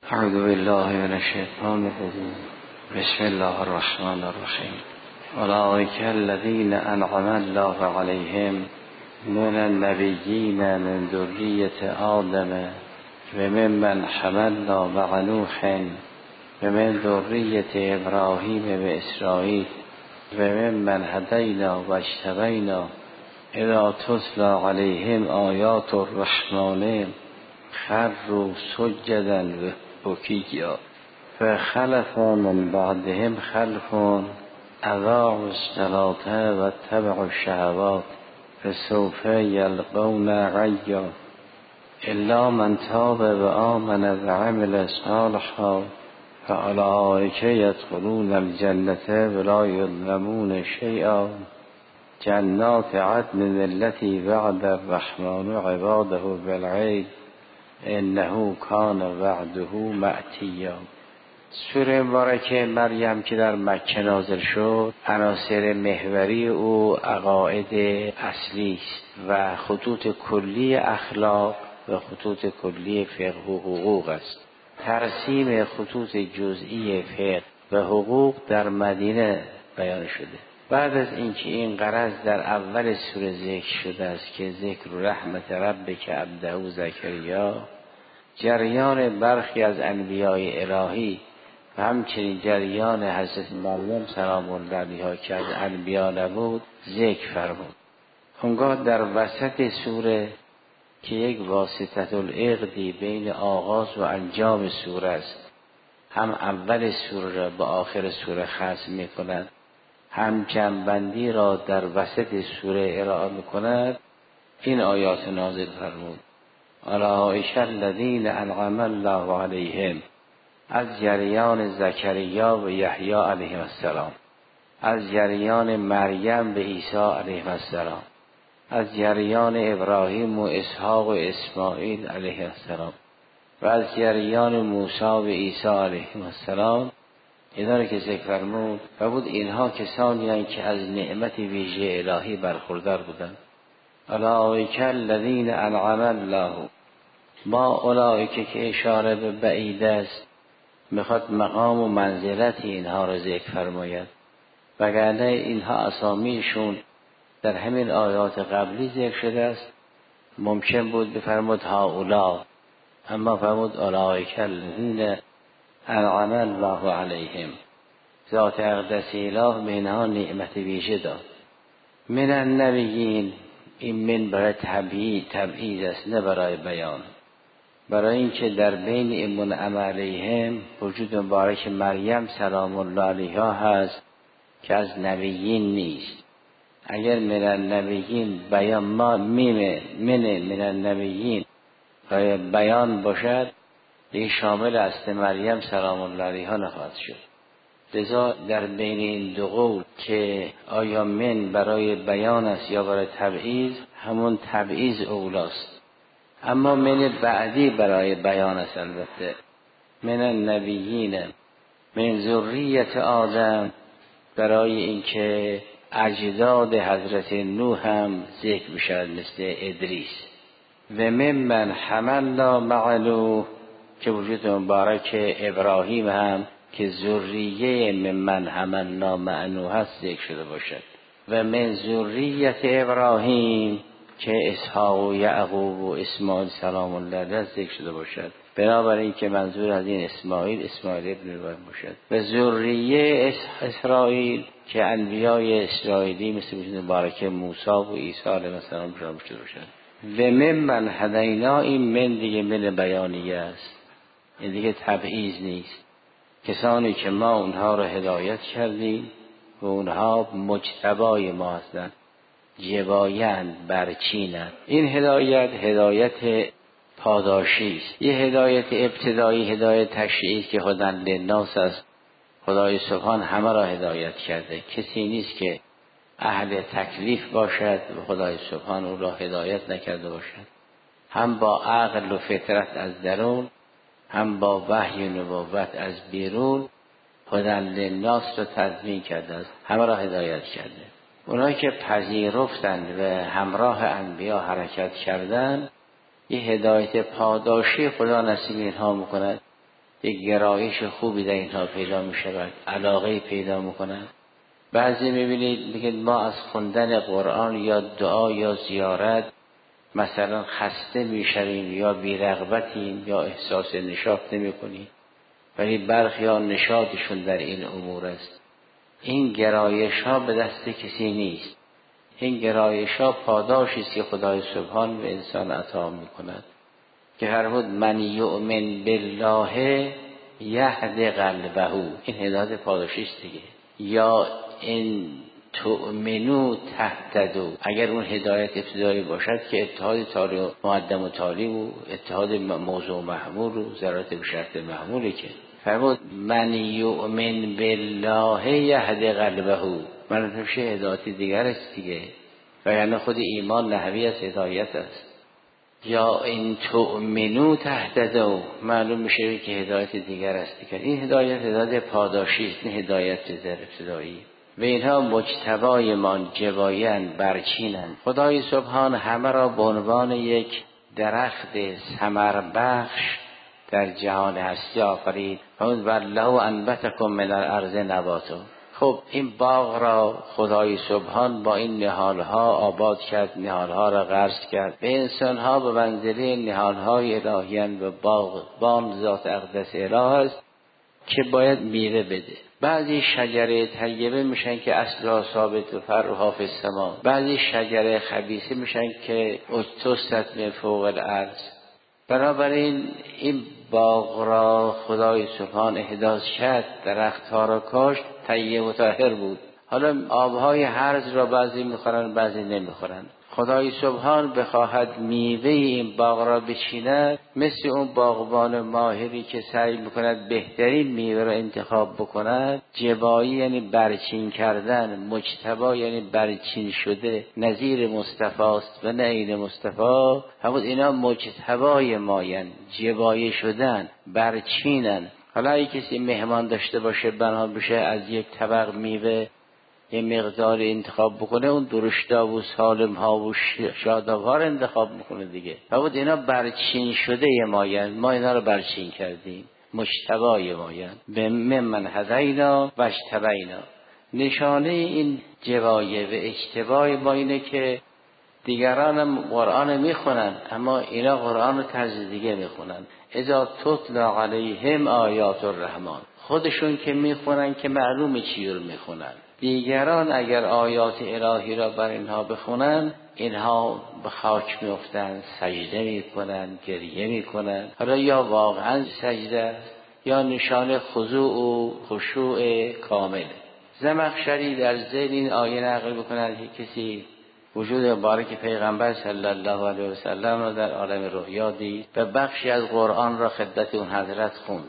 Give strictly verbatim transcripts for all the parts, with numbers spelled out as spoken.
اعوذ بالله من الشیطان الرجیم. بسم الله الرحمن الرحیم. اولئک الذین انعم الله علیهم من النبیین من ذریة آدم و ممن حملنا مع نوح و من ذریة ابراهیم و اسرائیل و ممن هدینا و اجتبینا اذا تتلی علیهم آیات الرحمن خروا سجدا و بکیا فخلف من بعدهم خلف اضاعوا الصلاة و اتبعوا الشهوات فسوف یلقون غیا الا من تاب و آمن و عمل صالحا فاولئک یدخلون الجنة ولا یظلمون شیئا جنات عدن التي وعد الرحمن عباده بالغیب انه کان وعده مأتیا. سوره مبارکه مریم که در مکه نازل شد، عناصر محوری او عقاید اصلی است و خطوط کلی اخلاق و خطوط کلی فقه و حقوق است. ترسیم خطوط جزئی فقه و حقوق در مدینه بیان شده. بعد از اینکه این غرض در اول سوره ذکر شده است که ذکر رحمت ربک عبده زکریا، جریان برخی از انبیاء الهی و همچنین جریان حضرت مریم سلام الله علیها که از انبیا نبود ذکر فرمود. اونگاه در وسط سوره که یک واسطه العقدی بین آغاز و انجام سوره است، هم اول سوره را با آخر سوره ختم می کند، هم جنبندی را در وسط سوره ارائه می کند، این آیات نازل فرمود. اولئک الذین انعم الله علیهم، از جریان زکریا و یحیی علیه السلام، از جریان مریم به عیسی علیه السلام، از جریان ابراهیم و اسحاق و اسماعیل علیه السلام و از جریان موسی و عیسی علیه السلام، اینا که ذکر فرمود و بود اینها کسانی هستند که از نعمت ویژه الهی برخوردار بودند. اولئک الذین انعم الله، با اولئک که اشاره به بعید است، میخواد مقام و منزلت اینها را ذکر فرماید، وگرنه اینها اسامیشون در همین آیات قبلی ذکر شده است. ممکن بود بفرمود هؤلاء، اما فرمود اولئک الذین انعم الله علیهم. ذات اقدس اله به اینها نعمت ویژه داد. من النبیین، این من برای تبعید تبعید است، نه برای بیان. برای اینکه در بین این منعم علیهم وجود مبارک مریم سلام الله علیها هست که از نبیین نیست. اگر من النبیین بیان ما میم من من النبیین برای بیان باشد، دیگه شامل اصل مریم سلام الله علیها نخواهد شد. لذا در بین این دو قول که آیا من برای بیان است یا برای تبعیض، همون تبعیض اولاست. اما من بعدی برای بیان است. البته من النبیین من ذریة آدم برای اینکه اجداد حضرت نوح هم ذکر بشود، مثل ادریس. و ممن حملنا مع نوح که وجود مبارک ابراهیم هم که ذریه ممن حملنا مع نوح هست ذکر شده باشد. و من ذریة ابراهیم که اسحاق و یعقوب و اسماعیل سلام الله علیه ذکر شده باشد. بنابراین که منظور از این اسماعیل اسماعیل ابن ابراهیم باشد. و ذریه اسرائیل که انبیای اسرائیلی مثل وجود مبارک موسی و عیسی علیه السلام شامل شده باشد. و ممن هدینا، این من دیگه من بیانیه است، این دیگه تبعیض نیست. کسانی که ما اونها رو هدایت کردیم و اونها مجتبای ما هستند، جبایند برچینند. این هدایت هدایت پاداشی است. یه هدایت ابتدایی هدایت تشریعی که هدن للناس است. خدای سبحان همه را هدایت کرده، کسی نیست که اهل تکلیف باشد و خدای سبحان او را هدایت نکرده باشد. هم با عقل و فطرت از درون، هم با وحی و نبوت از بیرون هدن للناس را تضمین کرده است، همه را هدایت کرده. اونایی که پذیرفتند و همراه انبیا حرکت کردند، یه هدایت پاداشی خدا نصیب اینها میکند یک گرایش خوبی در اینها پیدا می شود، علاقه پیدا می کنند. بعضی میبینید میگه ما از خوندن قرآن یا دعا یا زیارت مثلا خسته میشویم یا بی‌رغبتیم یا احساس نشاط نمی‌کنیم، ولی برخی ها نشاطشون در این امور است. این گرایش ها به دست کسی نیست، این گرایش ها پاداشی است که خدای سبحان به انسان عطا می‌کند که فرمود من یؤمن بالله یهد قلبه، این هدایت پاداشی است دیگه. یا این تؤمنو تهتدوا، اگر اون هدایت ابتدایی باشد که اتحاد تالی و مقدم و تالی و اتحاد موضوع محمول و ضرورت به شرط محموله که فرمود من یؤمن بالله یهد قلبه، من نمیشه هدایت دیگر است دیگه، و یعنی خود ایمان نحوی از هدایت است. یا این تؤمنو تهتدوا، معلوم میشه که هدایت دیگر است دیگر. این هدایت هدایت پاداشی است، این هدایت در ابتدایی. و اینها مجتبایمان جبایان برچینند. خدای سبحان همه را به عنوان یک درخت ثمر بخش در جهان هستی آفرید. فرمود والله انبتکم من الارض نباتا. خب این باغ را خدای سبحان با این نهالها آباد کرد، نهالها را غرس کرد. به انسانها به منزله نهالهای الهیان و باغبان ذات اقدس اله است که باید میوه بده. بعضی شجره طیبه میشن که اصلها ثابت و فرعها فی السما، بعضی شجره خبیثه میشن که اجتثت من فوق الارض. بنابراین این باغ را خدای سبحان احداث کرد، درختها را کاشت، طیب و طاهر بود. حالا آبهای هرز را بعضی میخورن بعضی نمیخورن. خدای سبحان بخواهد میوه این باغ را بچیند، مثل اون باغبان ماهری که سعی میکند بهترین میوه را انتخاب بکند. جبایی یعنی برچین کردن، مجتبا یعنی برچین شده، نظیر مصطفی است و نه عین مصطفی. همون اینا مجتبای ماین، جبایی شدن، برچینن. حالا اگه کسی مهمان داشته باشه بنا بشه از یک طبق میوه یه مقدار انتخاب بکنه، اون درشتا و سالم ها و شاداب‌ها رو انتخاب میکنه دیگه. فرمود اینا برچین شده ماین، ما اینا رو برچین کردیم، مجتبای ماین. به من هدینا و اجتبینا. نشانه این جوایه و اجتبای ما اینه که دیگران هم قرآن میخونن اما اینا قرآن رو طرز دیگه میخونن. اذا تتلا علیهم آیات الرحمن، خودشون که میخونن که معلومه چی رو میخونن. دیگران اگر آیات الهی را بر اینها بخونن، اینها به خاک میافتند، سجده میکنن، گریه میکنن. حالا یا واقعا سجده یا نشان خضوع و خشوع کامل. زمخشری در ذیل این آیه نقل بکنند که کسی وجود مبارک پیغمبر صلی الله علیه و سلم را در عالم رؤیا دید و بخشی از قرآن را خدمت اون حضرت خوند.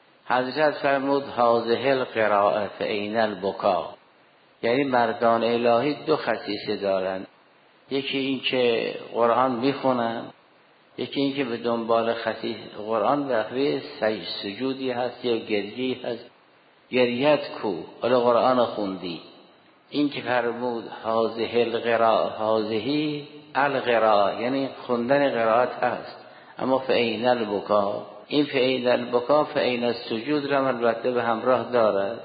حضرت فرمود هذه القراءه عین البکا، یعنی مردان الهی دو خصیصه دارن، یکی این که قرآن میخونن، یکی این که به دنبال خصیص قرآن وقتی سجودی هست یا گریه‌ای هست. گریت کو، حالا قرآن خوندی. این که فرمود هذه القراءه، هذه القراءه یعنی خوندن قرائت هست، اما فعین البکا، این فعین البکا فعین السجود را البته به همراه دارد.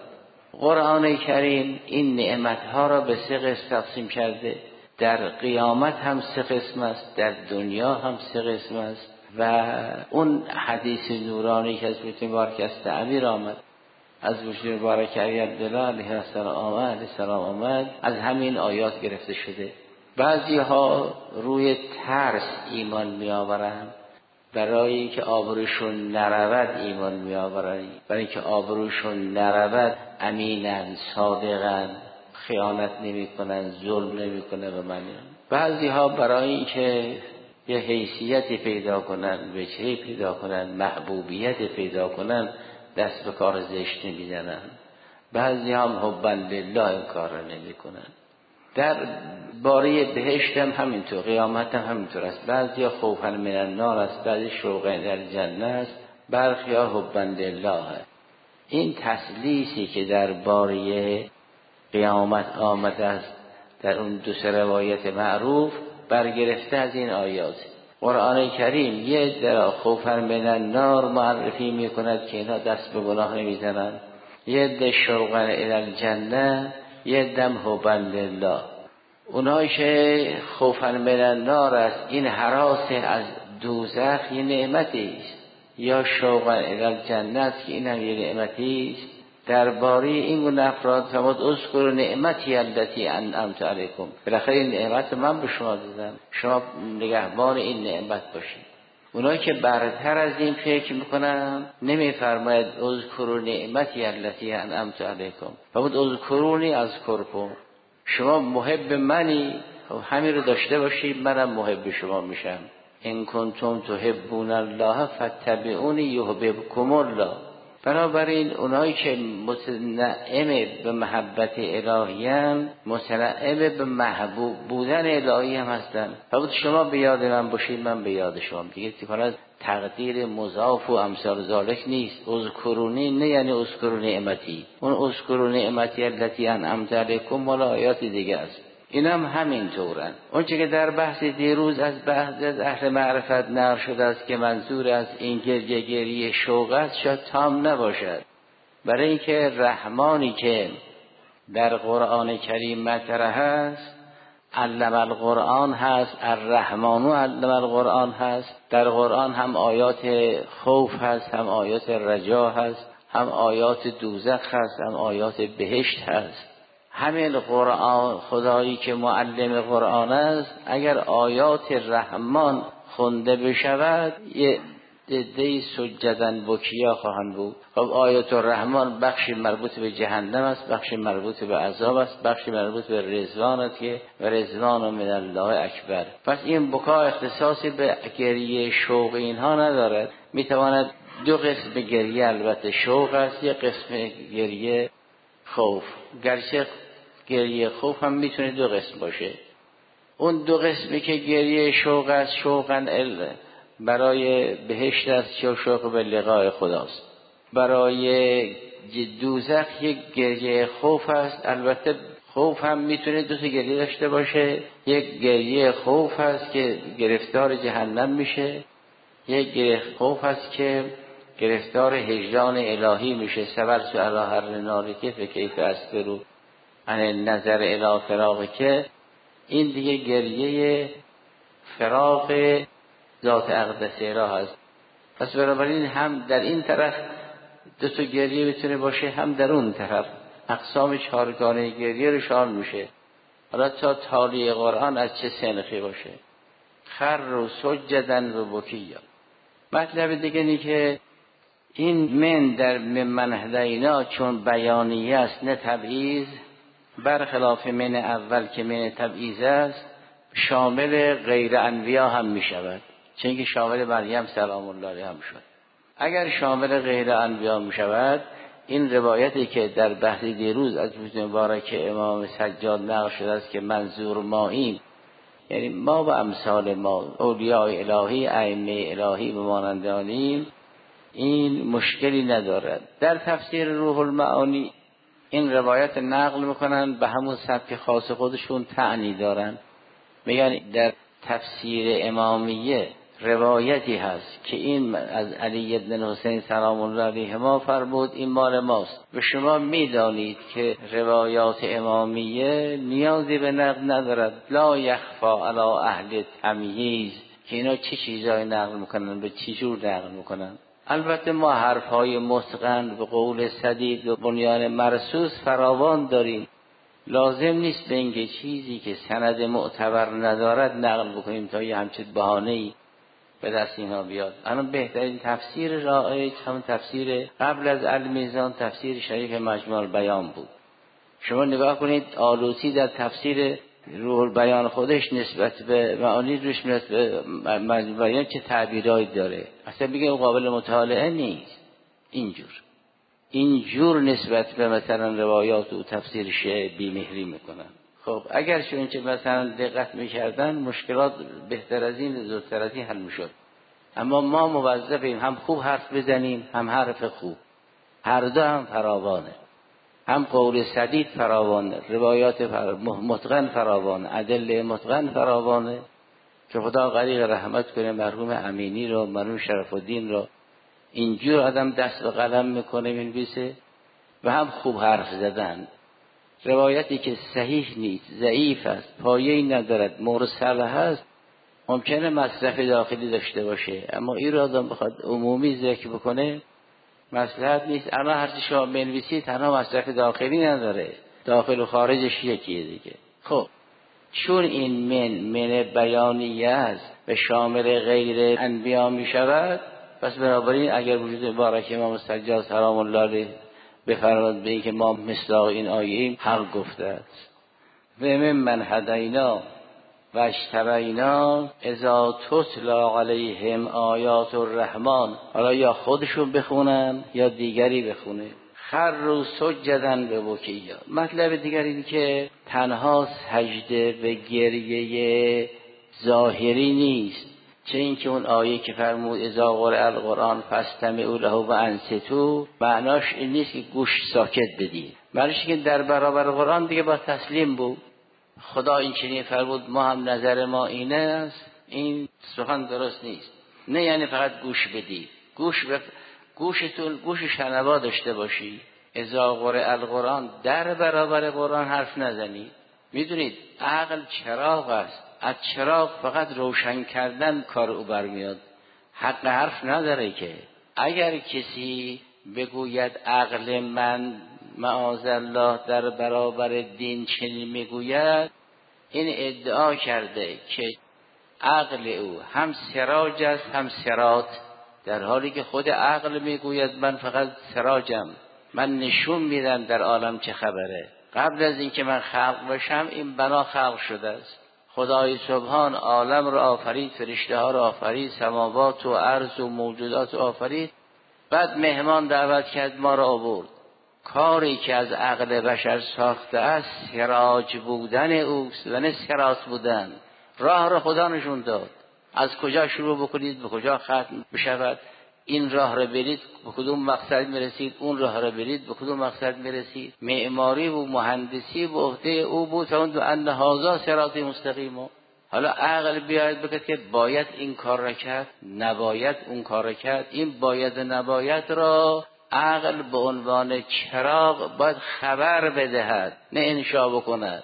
قرآن کریم این نعمتها را به سه قسم تقسیم کرده. در قیامت هم سه قسم است، در دنیا هم سه قسم است. و اون حدیث نورانی که از وجود مبارک از تعبیر آمد، از وجود مبارک عبدالله علیه السلام علیه السلام آمد، از همین آیات گرفته شده. بعضی ها روی ترس ایمان می آورند، برای اینکه آبروشون نرود ایمان می آورند، برای اینکه آبروشون نرود امینن، صادقن، خیانت نمی کنن، ظلم نمی کنن و من. بعضی ها برای اینکه یه حیثیتی پیدا کنن، وجهی پیدا کنن، محبوبیت پیدا کنن، دست به کار زشت نمیزنن. بعضی هم حبا لله این کار را نمی کنن. در باره بهشت هم همینطور، قیامت هم همینطور است. بعضی ها خوفا من النار است، بعضی شوقا در جنه است، برخی ها حبا لله است. این تسلیسی که در باره قیامت آمده است در اون دو سه روایت معروف برگرفته از این آیات. قرآن کریم یه عده خوفا من النار معرفی میکند که اینا دست به گناه نمیزنن، یه عده شوقا الی الجنه، یه عده حبا لله. اونایی که خوفا من النار است، این هراس از دوزخ یه نعمتی است، یا شوقا الی الجنه است که این هم یه نعمتی است. درباره این گونه افراد فرمود اذکروا نعمتی التي انعمت علیکم، بالاخره این نعمت من به شما دادم، شما نگهبان این نعمت باشید. اونایی که برتر از این فکر میکنن نمیفرماید اذکروا نعمتی التي انعمت علیکم، فرمود اذکرونی اذکرکم، شما محب منی، همین رو داشته باشید منم محب شما میشم. ان کنتم تحبون الله فاتبعونی یحببکم الله. بنابراین اونایی که متنعم به محبت الهیان متنعم به محبوب بودن الهی هم هستن. فرمود شما به یاد من باشید من به یاد شما. دیگه تکانه تقدیر مضاف و امثال ذالک نیست. اذکرونی نه یعنی اذکروا نعمتی، اون اذکروا نعمتی التي انعمت علیکم مال آیات دیگه است. این هم همین طورن. اون چه که در بحث دیروز از بحث از اهل معرفت نقل شده است که منظور از این گریه گریه شوق است شاید تام نباشد، برای اینکه رحمانی که در قرآن کریم مطرح هست علم القرآن هست، الرحمن علم القرآن هست. در قرآن هم آیات خوف هست، هم آیات رجا هست، هم آیات دوزخ هست، هم آیات بهشت هست. همین قرآن خدایی که معلم قرآن است اگر آیات رحمان خونده بشود یه عده‌ای سجدن بکیا خواهند بود. خب آیات الرحمن بخشی مربوط به جهنم است، بخشی مربوط به عذاب است، بخشی مربوط به رضوان است که و رضوان من الله اکبر. پس این بکا اختصاصی به گریه شوق اینها ندارد. میتواند دو قسم گریه البته شوق است، یک قسم گریه خوف. گرچه گریه خوف هم میتونه دو قسم باشه. اون دو قسمی که گریه شوق است شوقا برای بهشت است یا شوق به لقاء خداست. برای دوزخ یک گریه خوف است. البته خوف هم میتونه دو تا گریه داشته باشه. یک گریه خوف است که گرفتار جهنم میشه، یک گریه خوف است که گرفتار هجران الهی میشه. صبر سو علی هر ناری که فکیف اصبرو عن نظر الی فراغ، که این دیگه گریه فراغ ذات اقدس اله هست. پس بنابراین هم در این طرف دو تا گریه میتونه باشه، هم در اون طرف. اقسام چهارگانه گریه رو شامل میشه. حالا تا تالی قرآن از چه سنخی باشه. خر و سجدن و بکیا. مطلب دیگه اینه که این من در من هدینا چون بیانیه است نه تبعیض، برخلاف من اول که من تبعیض است شامل غیر انبیا هم می شود، چون که شامل مریم سلام الله علیها هم شد. اگر شامل غیر انبیا می شود این روایتی که در بحث دیروز از مبارک امام سجاد نقل شده است که منظور ما این یعنی ما و امثال ما اولیاء الهی ائمه الهی به مانندانیم، این مشکلی ندارد. در تفسیر روح المعانی این روایت نقل میکنن به همون سبک خاص خودشون تعنی دارن. میگن در تفسیر امامیه روایتی هست که این از علی بن حسین سلام الله علیهما فرمود این مال ماست. و شما میدانید که روایات امامیه نیازی به نقل ندارد. لا یخفا علی اهل تمییز که اینا چه چیزایی نقل میکنن به چی جور نقل میکنن. البته ما حرفهای متقن به قول سدید و بنیان مرصوص فراوان داریم. لازم نیست به اینکه چیزی که سند معتبر ندارد نقل بکنیم تا یه همچین بهانه‌ای به دست اینا بیاد. الان بهترین تفسیر رایج همون تفسیر قبل از المیزان تفسیر شریف مجموع البیان بود. شما نگاه کنید آلوسی در تفسیر روح البیان خودش نسبت به معانی روش نسبت به مجموع البیان چه تعبیرایی داره، اصلا بگه قابل مطالعه نیست. اینجور اینجور نسبت به مثلا روایات و تفسیر شیعه بی‌مهری میکنن. خب اگر چون که مثلا دقت میکردن مشکلات بهتر از این زودتر از این حل میشد. اما ما موظفیم هم خوب حرف بزنیم هم حرف خوب، هر دو هم فراوانه. هم قول سدید فراوانه، روایات متقن فراوانه، ادله متقن فراوانه. که خدا غریق رحمت کنه مرحوم امینی رو، مرحوم شرف الدین رو. اینجور آدم دست به قلم میکنه مینویسه و هم خوب حرف زدن. روایتی که صحیح نیست، ضعیف است، پایه‌ای ندارد، مرسل هست، ممکنه مصرف داخلی داشته باشه، اما این رو آدم بخواد عمومی ذکر بکنه مصلحت نیست. اما هرچی شما بنویسید تنها مصرف داخلی نداره، داخل و خارجش یکیه دیگه. خب چون این من من بیانیه است و شامل غیر انبیا می شود، پس بنابراین اگر وجود مبارک امام سجاد سلام الله علیه بفرماد به این که ما مصداق این آیه حق گفته است. و من من هدینا و اشتبینا اذا تتلا علیهم آیات الرحمن. حالا یا خودشون بخونن یا دیگری بخونه. خروا سجدا به بکیا. مطلب دیگری این که تنها سجده و گریه ظاهری نیست، چه اینکه اون آیه که فرمود اذا قرئ القرآن فاستمعوا له و انصتوا، معناش این نیست که گوش ساکت بدید، معناش که در برابر قرآن دیگه با تسلیم بود. خدا این چنین فرمود، ما هم نظر ما اینه است، این سخن درست نیست. نه یعنی فقط گوش بدید، گوش بف... گوشتون گوش شنوا داشته باشی. اذا قرئ القرآن، در برابر قرآن حرف نزنید. میدونید عقل چراغ است، از چراغ فقط روشن کردن کار او برمیاد، حق حرف نداره. که اگر کسی بگوید عقل من معاذالله در برابر دین چنین میگوید، این ادعا کرده که عقل او هم سراج است هم صراط، در حالی که خود عقل میگوید من فقط سراجم، من نشون میدم در عالم چه خبره. قبل از اینکه من خلق بشم این بنا خلق شده است. خدای سبحان عالم را آفرید، فرشته ها را آفرید، سماوات و ارض و موجودات آفرید، بعد مهمان دعوت کرد، ما را آورد. کاری که از عقل بشر ساخته است سراج بودن اوست و نه صراط بودن. راه را خدا نشون داد، از کجا شروع بکنید به کجا ختم بشود، این راه را برید به کدوم مقصد میرسید، اون راه را برید به کدوم مقصد میرسید. معماری و مهندسی به عهده او بود، فهمد ان هذا صراط مستقیم. حالا عقل بیاید بگه که باید این کار را کرد، نباید اون کار را کرد. این باید و نباید را عقل به عنوان چراغ باید خبر بدهد، نه انشا بکند.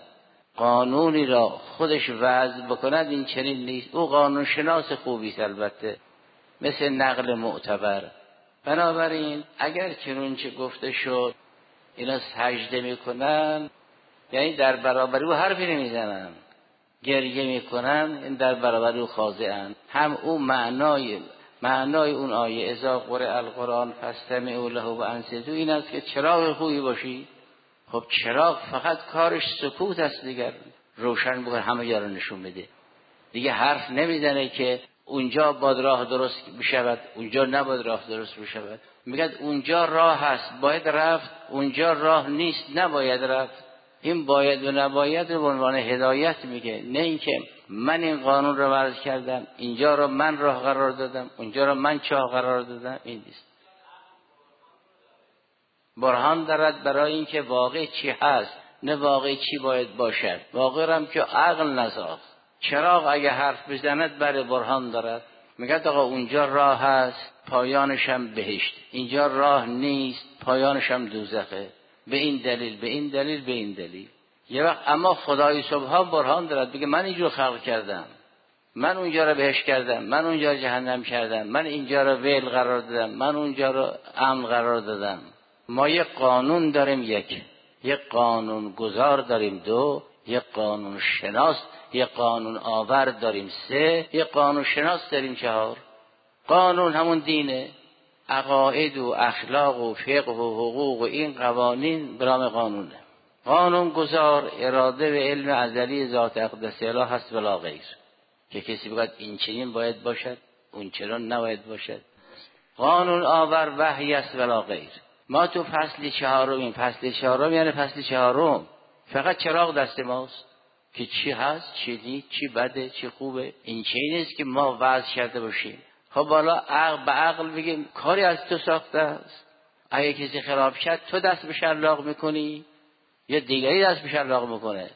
قانونی را خودش وضع بکند این چنین نیست. او قانون شناس خوبی است البته، مثل نقل معتبر. بنابراین اگر چنونچه گفته شد اینا سجده میکنن، یعنی در برابر او حرفی نمیزنن، گریه میکنن، این در برابر او خاضعن. هم او معنای معنای اون آیه اذا قرئ القرآن فاستمعوا له و انصتوا این است که چراغ خوبی باشی. خب چراغ فقط کارش سکوت است دیگر، روشن بکنه همه جا رو نشون بده، دیگه حرف نمیزنه که اونجا باید راه درست بشود، اونجا نباید راه درست بشود. میگه اونجا راه هست باید رفت، اونجا راه نیست نباید رفت. این باید و نباید رو به عنوان هدایت میگه، نه اینکه من این قانون رو وضع کردم، اینجا رو من راه قرار دادم، اونجا رو من چاه قرار دادم. این نیست. برهان دارد برای اینکه واقع چی هست، نه واقع چی باید باشد. واقع هم که عقل نساخت. چراغ اگه حرف بزند برای برهان دارد. میگه آقا اونجا راه هست، پایانش هم بهشت، اینجا راه نیست، پایانش هم دوزخه، به این دلیل به این دلیل به این دلیل. یه وقت اما خدای سبحان برهان دارد، بگه من اینجور خلق کردم، من اونجا رو بهشت کردم، من اونجا جهنم کردم، من اینجا رو ویل قرار دادم، من اونجا رو امن قرار دادم. ما یک قانون داریم، یک یک قانون گذار داریم، دو یک قانون شناس، یک قانون آور داریم، سه یک قانون شناس داریم، چهار. قانون همون دینه، عقاید و اخلاق و فقه و حقوق و این قوانین برام قانونه. قانون گذار اراده و علم ازلی ذات اقدس اله هست بلا غیر، که کسی بگه این چنین باید باشد اون چنین نباید باشد. قانون آور وحی است بلا غیر. ما تو فصل چهارم، این فصل چهارم یعنی فصل چهارم، فقط چراغ دست ماست که چی هست چی نیست، چی بده چی خوبه. این چیزی نیست که ما وضع کرده باشیم. خب بالا عقل به عقل بگیم کاری از تو ساخته است، اگه کسی خراب کرد تو دست به شلاق میکنی یا دیگری دست به شلاق میکنه.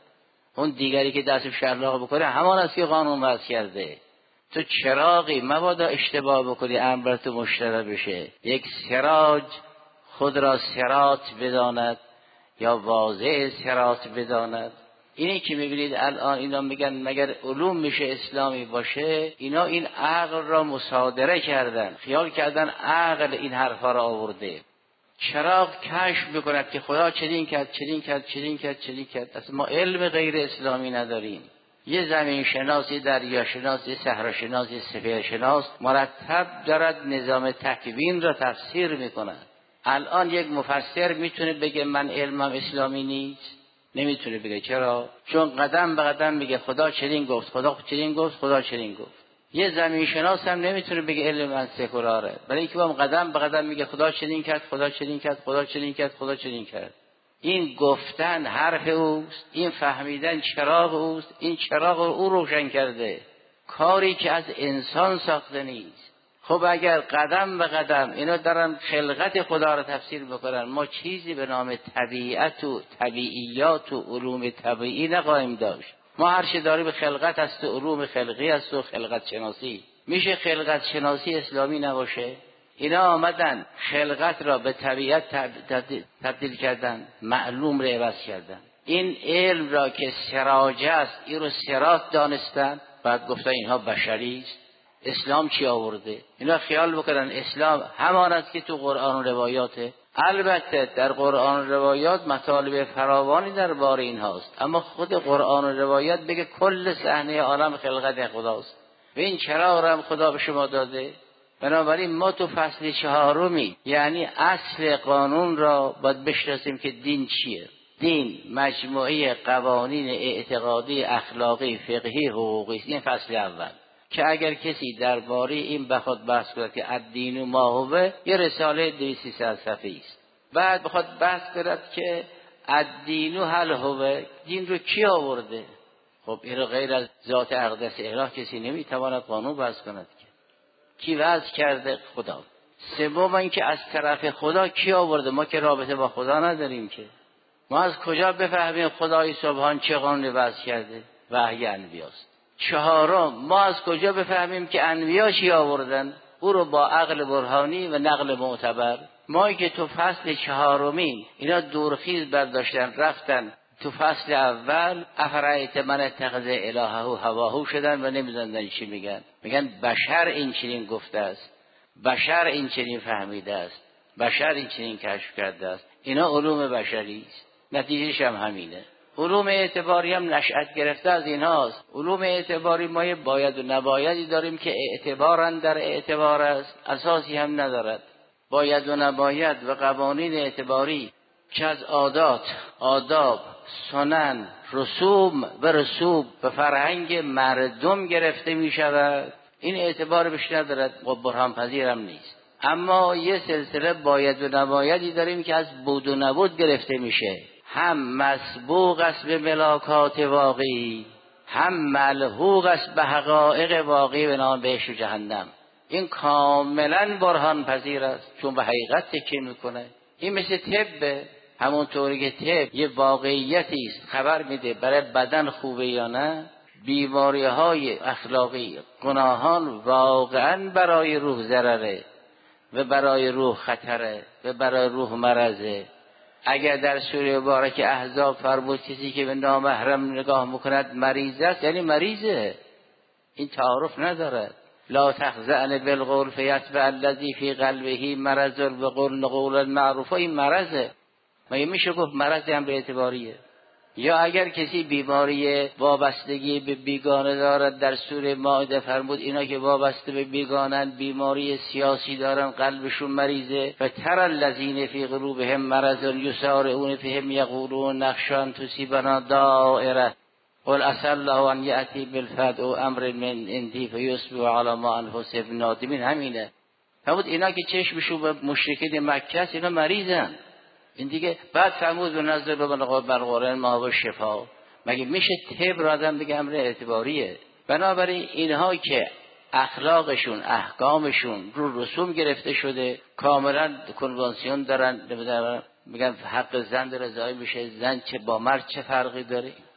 اون دیگری که دست شلاق بکنه همان است که قانون وضع کرده. تو چراغی مبادا اشتباه بکنی امر تو مشترک بشه. یک سراج خود را صراط بداند یا واضع صراط بداند. اینی که میبینید الان اینا میگن مگر علوم میشه اسلامی باشه، اینا این عقل را مصادره کردن، خیال کردن عقل این حرفا را آورده. چراغ کشف بکند که خدا چنین کرد چنین کرد چنین کرد چنین کرد. اصلا ما علم غیر اسلامی نداریم. یه زمین شناسی، دریا شناسی، صحرا شناسی، سپهر شناس مرتب دارد نظام تکوین را تفسیر میکند. الان یک مفسر میتونه بگه من علمم اسلامی نیست؟ نمیتونه بگه. چرا؟ چون قدم به قدم میگه خدا چنین گفت، خدا چنین گفت، خدا چنین گفت. یه زمین شناس هم نمیتونه بگه علم من سکولاره، برای اینکه با قدم به قدم میگه خدا چنین کرد، خدا چنین کرد، خدا چنین کرد، خدا چنین کرد. این گفتن حرف اوست، این فهمیدن چراغ اوست، این چراغ او روشن کرده، کاری که از انسان ساخته نیست. خب اگر قدم به قدم اینا دارن خلقت خدا رو تفسیر بکنن، ما چیزی به نام طبیعت و طبیعیات و علوم طبیعی نخواهیم داشت. ما هر چه داریم خلقت است و علوم خلقی است و خلقت شناسی. میشه خلقت شناسی اسلامی نباشه؟ اینا آمدن خلقت را به طبیعت تبدیل, تبدیل کردن، معلوم را عوض کردن. این علم را که سراج است این رو صراط دانستن، بعد گفتن اینها بشری است. اسلام چی آورده؟ اینا خیال بکنن اسلام همان است که تو قرآن و روایاته. البته در قرآن و روایات مطالب فراوانی درباره این هاست، اما خود قرآن و روایات بگه کل صحنه عالم خلقت خداست و این چراغ را هم خدا به شما داده. بنابراین ما تو فصل چهارمی یعنی اصل قانون را باید بشناسیم که دین چیه. دین مجموعه قوانین اعتقادی، اخلاقی، فقهی، حقوقی. این فصل اول که اگر کسی درباره این بخواد بحث کنه که الدین و ما هو، یه رساله دویست سیصد صفحه‌ای است. بعد بخواد بحث کنه که الدین هل هو، دین رو کی آورده؟ خب این رو غیر از ذات اقدس الهی کسی نمیتواند قانون بحث کند که کی وضع کرده؟ خدا. سوم این که از طرف خدا کی آورده؟ ما که رابطه با خدا نداریم که. ما از کجا بفهمیم خدای سبحان چه قانونی وضع کرده؟ وحی انبیاست. چهارم ما از کجا بفهمیم که انبیا چی آوردن؟ او رو با عقل برهانی و نقل معتبر. ما که تو فصل چهارمین اینا دورخیز برداشتن رفتن تو فصل اول افرایت من اتخذ الهه هواه شدن و نمیدونن چی میگن. میگن بشر این چنین گفته است، بشر این چنین فهمیده است، بشر این چنین کشف کرده است. اینا علوم بشری است، نتیجهش هم همینه. علوم اعتباری هم نشأت گرفته از اینهاست. علوم اعتباری ما یه باید و نبایدی داریم که اعتبارن در اعتبار است، اساسی هم ندارد. باید و نباید و قوانین اعتباری که از عادات، آداب، سنن، رسوم و رسوب و فرهنگ مردم گرفته می شود، این اعتبار بهش ندارد و برهان پذیرم نیست. اما یه سلسله باید و نبایدی داریم که از بود و نبود گرفته میشه، هم مسبوق است به ملاکات واقعی، هم ملحوق است به حقایق واقعی به نام بهشت و جهنم. این کاملا برهان پذیر است چون به حقیقت تکیه میکنه. این مثل طب، همونطوری که طب یه واقعیتی است، خبر میده برای بدن خوبه یا نه. بیماری های اخلاقی، گناهان واقعا برای روح ضرره و برای روح خطره و برای روح مرضه. اگر در سوره مبارک احزاب فرمود کسی که به نامحرم نگاه میکند مریض است، یعنی مریضه، این تعارف ندارد. لا تخزعن بالقول فیتبع الذی فی قلبه مرض وقولن قولا معروفا. این مرضه. مگه میشه گفت مرض هم به اعتباریه؟ یا اگر کسی بیماری وابستگی به بیگانه دارد، در سوره مائده فرمود اینا که وابسته به بیگانن بیماری سیاسی دارن قلبشون مریضه. و تر الذین فی قلوبهم مرض یسارعون فیهم یقولون نخشی ان تصیبنا دائره قل عسی الله ان یأتی بالفتح و امر من عندی فیصبحوا علی ما انفسهم نادمین. همینه. فرمود اینا که چشمشون به مشرکین مکه است اینا مریضن. این دیگه بعد فرمود به نظر به برقرار ما و شفا. مگه میشه طب را آدم بگه امر اعتباریه؟ بنابراین اینها که اخلاقشون، احکامشون رو رسوم گرفته شده، کاملا کنوانسیون دارن، میگن حق زن رضایی میشه، زن چه با مرد چه فرقی داره؟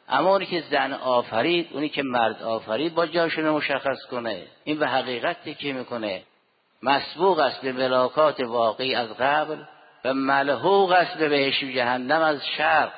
اما اونی که زن آفرید، اونی که مرد آفرید با جاشون مشخص کنه. این به حقیقت تکیه میکنه، مسبوق است به ملاکات واقعی از قبل و ملحوق است به بهشت و جهنم از شرق.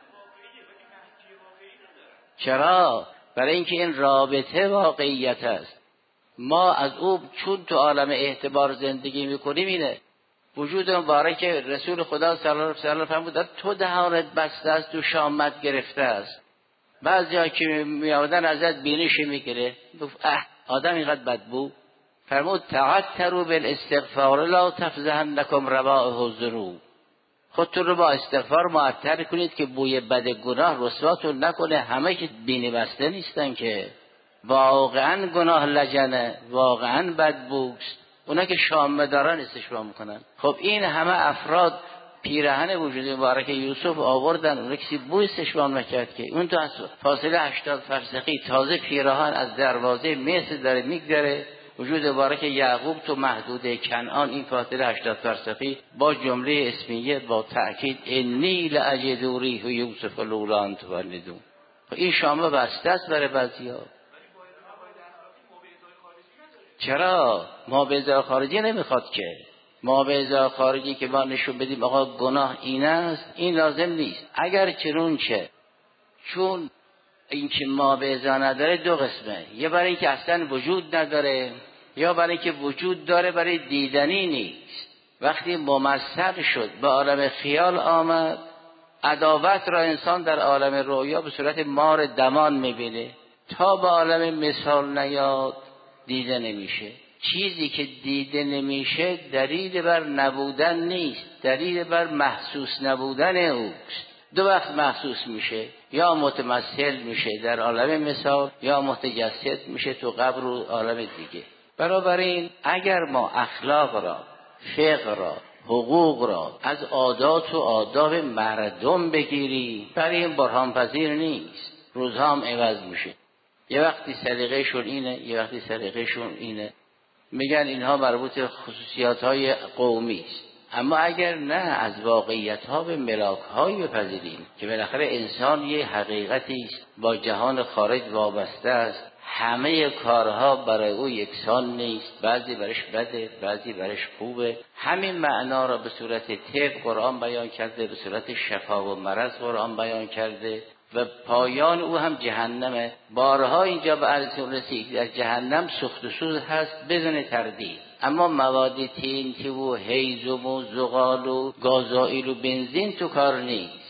چرا؟ برای اینکه این رابطه واقعیت است. ما از او چون تو عالم اعتبار زندگی میکنیم اینه وجود مبارک رسول خدا صلی الله علیه و سلم فرمود تو دهانت بسته است، تو شامت گرفته است. بعضیا که میآمدن ازت بینیش میگیره، گفت اه آدم اینقدر بدبو. فرمود تعطروا بالاستغفار لا تفزهنکم روائح الذنوب. خودتون رو با استغفار معطر کنید که بوی بد گناه رسواتون نکنه. همه که بینی بسته نیستن که واقعا گناه لجنه، واقعا بدبوست. اونا که شامه دارن استشفا میکنن. خب این همه افراد پیرهن وجود مبارک یوسف آوردن، اون کسی بوی استشفا نکرد که اون تو از فاصله هشتاد فرسخی تازه پیرهن از دروازه مصر داره میگذره. وجود مبارک یعقوب تو محدوده کنعان این فاصله هشتاد فرسخی با جمله اسمیه با تأکید انی لاجد ریح یوسف لولا ان تفندون. این شامه بسته است برای بعضیا. چرا؟ ما به ازای خارجی نمیخواد که ما به ازای خارجی که ما نشون بدیم آقا گناه این است، این لازم نیست. اگر چنونچه چون اینکه ما به ازای نداره دو قسمه، یا برای اینکه اصلا وجود نداره یا برای اینکه وجود داره برای دیدنی نیست. وقتی ممثل شد به عالم خیال آمد، عداوت را انسان در عالم رویا به صورت مار دمان میبینه. تا به عالم مثال نیاد دیده نمیشه. چیزی که دیده نمیشه دلیل بر نبودن نیست، دلیل بر محسوس نبودن اوست. دو وقت محسوس میشه، یا متمثل میشه در عالم مثال یا متجسد میشه تو قبر و عالم دیگه. بنابراین اگر ما اخلاق را، فقه را، حقوق را از عادات و آداب مردم بگیریم، برای این برهان پذیر نیست. روزها هم عوض میشه. یه وقتی سلیقه شون اینه، یه وقتی سلیقه شون اینه. میگن اینها مربوط خصوصیات های قومی است. اما اگر نه از واقعیت ها به ملاک های بپذیریم که بالاخره انسان یه حقیقتی است با جهان خارج وابسته است، همه کارها برای او یکسان نیست، بعضی برش بده، بعضی برش خوبه. همین معنا را به صورت طب قرآن بیان کرده، به صورت شفا و مرض قرآن بیان کرده و پایان او هم جهنمه. بارها اینجا به عرضون رسید از جهنم سوخت و سوز هست بدون تردید. اما مواد تینتی و هیزم و زغال و گازائیل و بنزین تو کار نیست.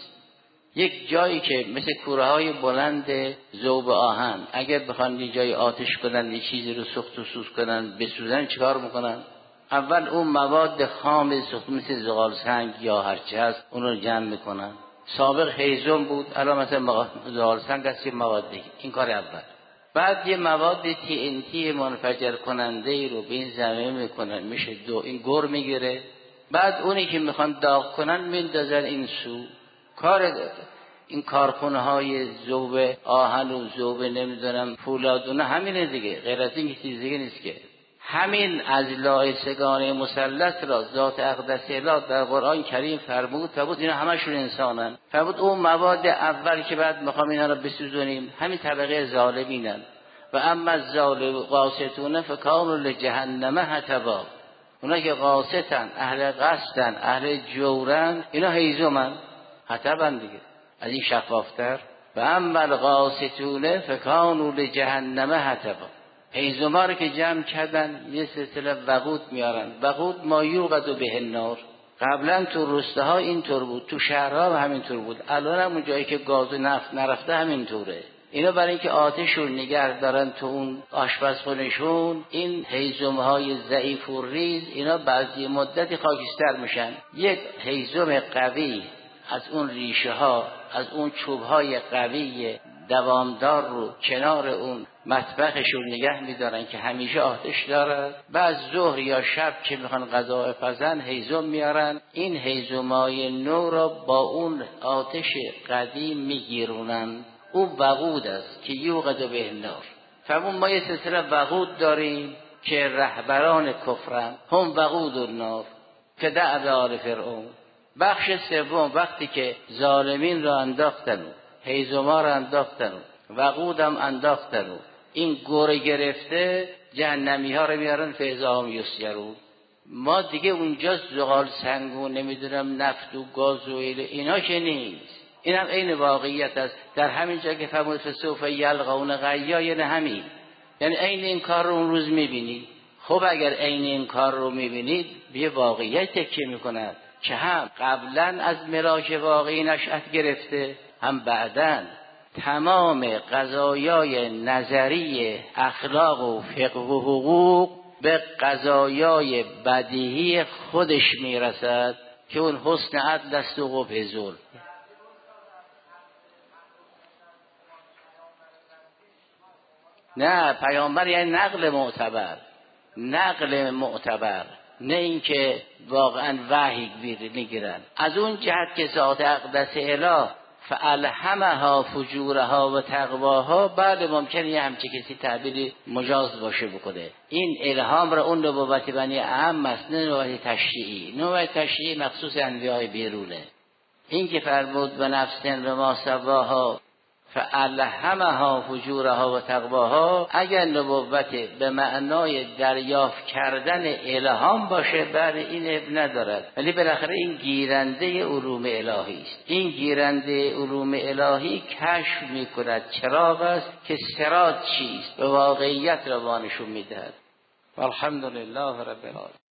یک جایی که مثل کوره های بلند ذوب آهن اگر بخوان یه جای آتش کنن، یه چیزی رو سوخت و سوز کنن، بسوزن، چیکار میکنن؟ اول اون مواد خام سوخت مثل زغال سنگ یا هرچی هست اون رو جمع میکنن. سابق هیزم بود، الان مثلا زغال سنگ هست، مواد دیگه. این کار اول. بعد یه مواد تی ان تی منفجر کننده ای رو به این زمین میکنن، میشه دو، این گر میگیره. بعد اونی که میخوان داغ کنن میندازن این سو. کار این کارخونه های ذوب آهن و ذوب نمیدونم فولادونه همینه دیگه، غیر از این چیز دیگه نیست که. همین اضلاع سگانه مثلث را ذات اقدس اله در قرآن کریم فرمود فرمود اینا همشون انسانن. فرمود اون مواد اول که بعد میخوام اینا رو بسوزونیم همین طبقه ظالمینن. و اما الظالم قاسطون فکانوا لجهنم حطبا. اونا که قاسطن، اهل قصدن، اهل جورن، اینا هیزمن، حطبن دیگه. از این شفافتر. و اما القاسطون فکانوا لجهنم حطبا. هیزما رو که جمع کردن یه سلسله وقود میارن. وقود ما یوقد به النار. قبلا تو روستاها اینطور بود، تو شهرها همینطور بود، الان هم اون جایی که گاز و نفت نرفته همینطوره. اینا برای اینکه آتشون نگه دارن تو اون آشپزخونه‌شون، این هیزم‌های ضعیف و ریز اینا بعضی مدتی خاکستر میشن. یک هیزم قوی از اون ریشه ها، از اون چوب های قوی دوامدار رو کنار اون مطبخشون نگه میدارن که همیشه آتش داره. بعد ظهر یا شب که میخوان غذا بپزن هیزم میارن، این هیزمای نو را با اون آتش قدیم میگیرونن. او وقود است که یوقد به النار. فرمون ما یه سلسله وقود داریم که رهبران کفرن، هم وقود النار که دعو آل فرعون. بخش سوم وقتی که ظالمین را انداختن، هیزما رو انداختن وقودم انداختن و این گوره گرفته جهنمی ها رو میارن فیضاهم یسجرون. ما دیگه اونجا زغال سنگون نمیدونم نفت و گاز و اینا که نیست. این هم عین واقعیت است. در همین جا که فرمود فسوف یلقون غیا، یعنی همین، یعنی عین این کار رو اون روز میبینی. خب اگر عین این کار رو میبینید به واقعیت تکیه میکند که هم قبلا از ملاک واقعی نشأت گرفته، هم بعداً تمام قضایای نظری اخلاق و فقه و حقوق به قضایای بدیهی خودش میرسد که اون حسن عدل است و قبح ظلم. نه، پیامبر یعنی نقل معتبر، نقل معتبر، نه اینکه واقعا وحی میگیرن. از اون جهت که ذات اقدس اله فالهمها فجورها و تقواها، بعد ممکنه یه همچه کسی تعبیری مجاز باشه بکنه. این الهام را اون نبوت بنی اعم است، نه نبوت تشریعی. نبوت تشریعی مخصوص انبیاء بیرونه. این که فرمود به نفسن به ما سواها فالهمها فجورها و تقواها، اگر نبوت به معنای دریافت کردن الهام باشه بعد این اب ندارد، ولی بالاخره این گیرنده علوم الهی است. این گیرنده علوم الهی کشف میکند چراغ است که صراط چیست، به واقعیت را نشون میدهد. والحمدلله رب العالمین.